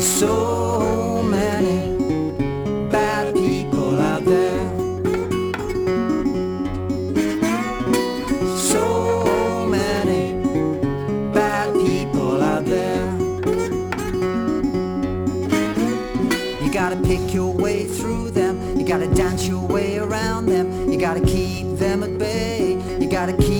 So many bad people out there. So many bad people out there. You gotta pick your way through them. You gotta dance your way around them. You gotta keep them at bay. You gotta keep